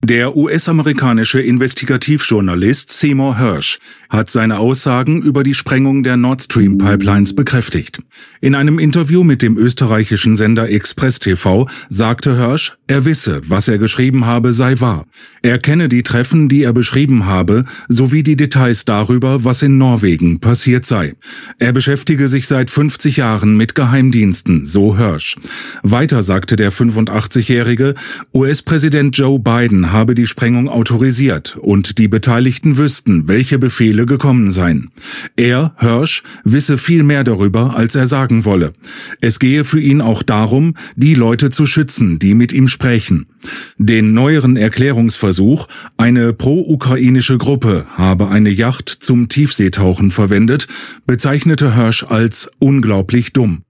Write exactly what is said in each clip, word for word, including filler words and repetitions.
Der U S-amerikanische Investigativjournalist Seymour Hersh hat seine Aussagen über die Sprengung der Nord Stream Pipelines bekräftigt. In einem Interview mit dem österreichischen Sender Express T V sagte Hersh, er wisse, was er geschrieben habe, sei wahr. Er kenne die Treffen, die er beschrieben habe, sowie die Details darüber, was in Norwegen passiert sei. Er beschäftige sich seit fünfzig Jahren mit Geheimdiensten, so Hersh. Weiter sagte der fünfundachtzigjährige, U S-Präsident Joe Biden habe die Sprengung autorisiert und die Beteiligten wüssten, welche Befehle gekommen seien. Er, Hersh, wisse viel mehr darüber, als er sagen wolle. Es gehe für ihn auch darum, die Leute zu schützen, die mit ihm sprechen. Den neueren Erklärungsversuch, eine pro-ukrainische Gruppe habe eine Yacht zum Tiefseetauchen verwendet, bezeichnete Hersh als unglaublich dumm.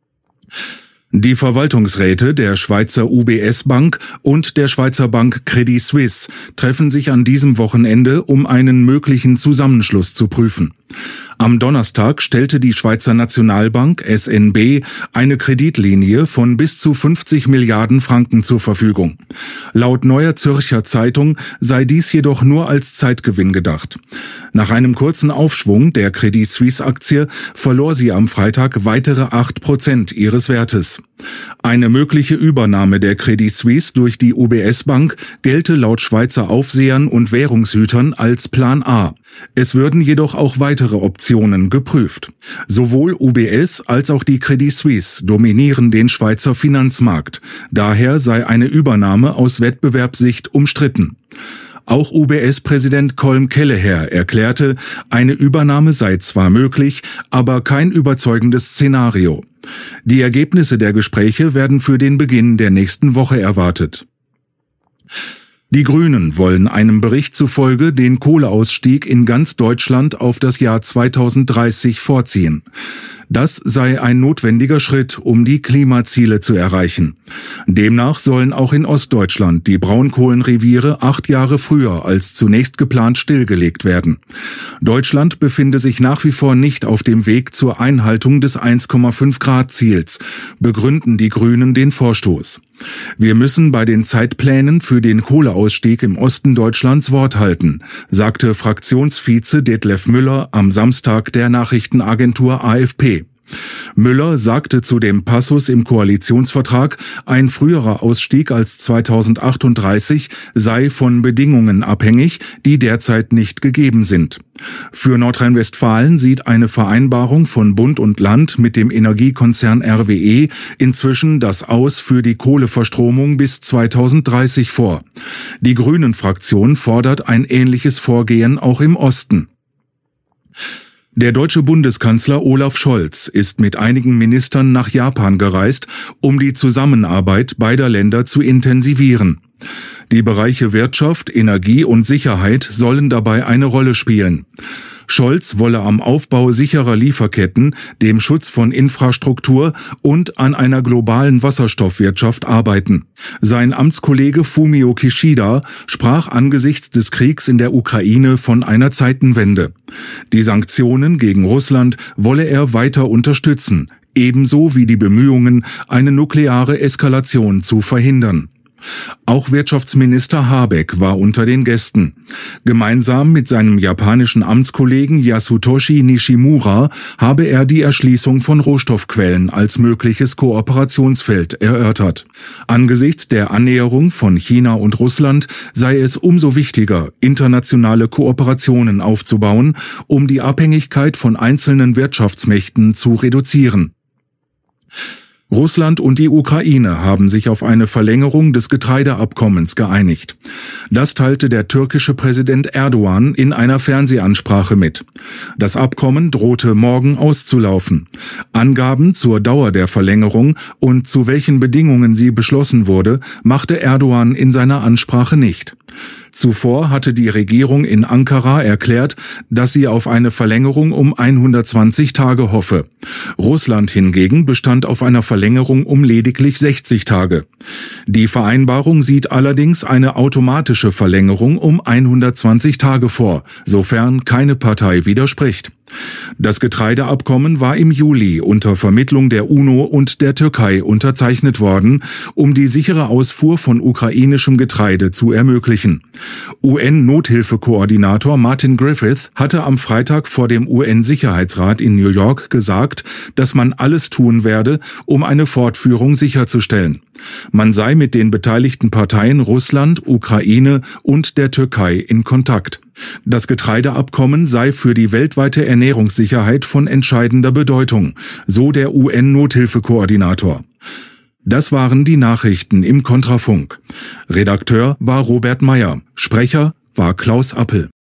Die Verwaltungsräte der Schweizer U B S-Bank und der Schweizer Bank Credit Suisse treffen sich an diesem Wochenende, um einen möglichen Zusammenschluss zu prüfen. Am Donnerstag stellte die Schweizer Nationalbank S N B eine Kreditlinie von bis zu fünfzig Milliarden Franken zur Verfügung. Laut Neuer Zürcher Zeitung sei dies jedoch nur als Zeitgewinn gedacht. Nach einem kurzen Aufschwung der Credit Suisse-Aktie verlor sie am Freitag weitere acht Prozent ihres Wertes. Eine mögliche Übernahme der Credit Suisse durch die U B S-Bank gelte laut Schweizer Aufsehern und Währungshütern als Plan A. Es würden jedoch auch weitere Optionen geprüft. Sowohl U B S als auch die Credit Suisse dominieren den Schweizer Finanzmarkt. Daher sei eine Übernahme aus Wettbewerbssicht umstritten. Auch U B S-Präsident Colm Kelleher erklärte, eine Übernahme sei zwar möglich, aber kein überzeugendes Szenario. Die Ergebnisse der Gespräche werden für den Beginn der nächsten Woche erwartet. Die Grünen wollen einem Bericht zufolge den Kohleausstieg in ganz Deutschland auf das Jahr zweitausenddreißig vorziehen. Das sei ein notwendiger Schritt, um die Klimaziele zu erreichen. Demnach sollen auch in Ostdeutschland die Braunkohlenreviere acht Jahre früher als zunächst geplant stillgelegt werden. Deutschland befinde sich nach wie vor nicht auf dem Weg zur Einhaltung des eins Komma fünf Grad Ziels, begründen die Grünen den Vorstoß. Wir müssen bei den Zeitplänen für den Kohleausstieg im Osten Deutschlands Wort halten, sagte Fraktionsvize Detlef Müller am Samstag der Nachrichtenagentur A F P. Müller sagte zu dem Passus im Koalitionsvertrag, ein früherer Ausstieg als zweitausendachtunddreißig sei von Bedingungen abhängig, die derzeit nicht gegeben sind. Für Nordrhein-Westfalen sieht eine Vereinbarung von Bund und Land mit dem Energiekonzern R W E inzwischen das Aus für die Kohleverstromung bis zweitausenddreißig vor. Die Grünen-Fraktion fordert ein ähnliches Vorgehen auch im Osten. Der deutsche Bundeskanzler Olaf Scholz ist mit einigen Ministern nach Japan gereist, um die Zusammenarbeit beider Länder zu intensivieren. Die Bereiche Wirtschaft, Energie und Sicherheit sollen dabei eine Rolle spielen. Scholz wolle am Aufbau sicherer Lieferketten, dem Schutz von Infrastruktur und an einer globalen Wasserstoffwirtschaft arbeiten. Sein Amtskollege Fumio Kishida sprach angesichts des Kriegs in der Ukraine von einer Zeitenwende. Die Sanktionen gegen Russland wolle er weiter unterstützen, ebenso wie die Bemühungen, eine nukleare Eskalation zu verhindern. Auch Wirtschaftsminister Habeck war unter den Gästen. Gemeinsam mit seinem japanischen Amtskollegen Yasutoshi Nishimura habe er die Erschließung von Rohstoffquellen als mögliches Kooperationsfeld erörtert. Angesichts der Annäherung von China und Russland sei es umso wichtiger, internationale Kooperationen aufzubauen, um die Abhängigkeit von einzelnen Wirtschaftsmächten zu reduzieren. Russland und die Ukraine haben sich auf eine Verlängerung des Getreideabkommens geeinigt. Das teilte der türkische Präsident Erdogan in einer Fernsehansprache mit. Das Abkommen drohte morgen auszulaufen. Angaben zur Dauer der Verlängerung und zu welchen Bedingungen sie beschlossen wurde, machte Erdogan in seiner Ansprache nicht. Zuvor hatte die Regierung in Ankara erklärt, dass sie auf eine Verlängerung um hundertzwanzig Tage hoffe. Russland hingegen bestand auf einer Verlängerung um lediglich sechzig Tage. Die Vereinbarung sieht allerdings eine automatische Verlängerung um hundertzwanzig Tage vor, sofern keine Partei widerspricht. Das Getreideabkommen war im Juli unter Vermittlung der UNO und der Türkei unterzeichnet worden, um die sichere Ausfuhr von ukrainischem Getreide zu ermöglichen. veröffentlichen. U N-Nothilfekoordinator Martin Griffiths hatte am Freitag vor dem U N-Sicherheitsrat in New York gesagt, dass man alles tun werde, um eine Fortführung sicherzustellen. Man sei mit den beteiligten Parteien Russland, Ukraine und der Türkei in Kontakt. Das Getreideabkommen sei für die weltweite Ernährungssicherheit von entscheidender Bedeutung, so der U N-Nothilfekoordinator. Das waren die Nachrichten im Kontrafunk. Redakteur war Robert Meyer, Sprecher war Klaus Appel.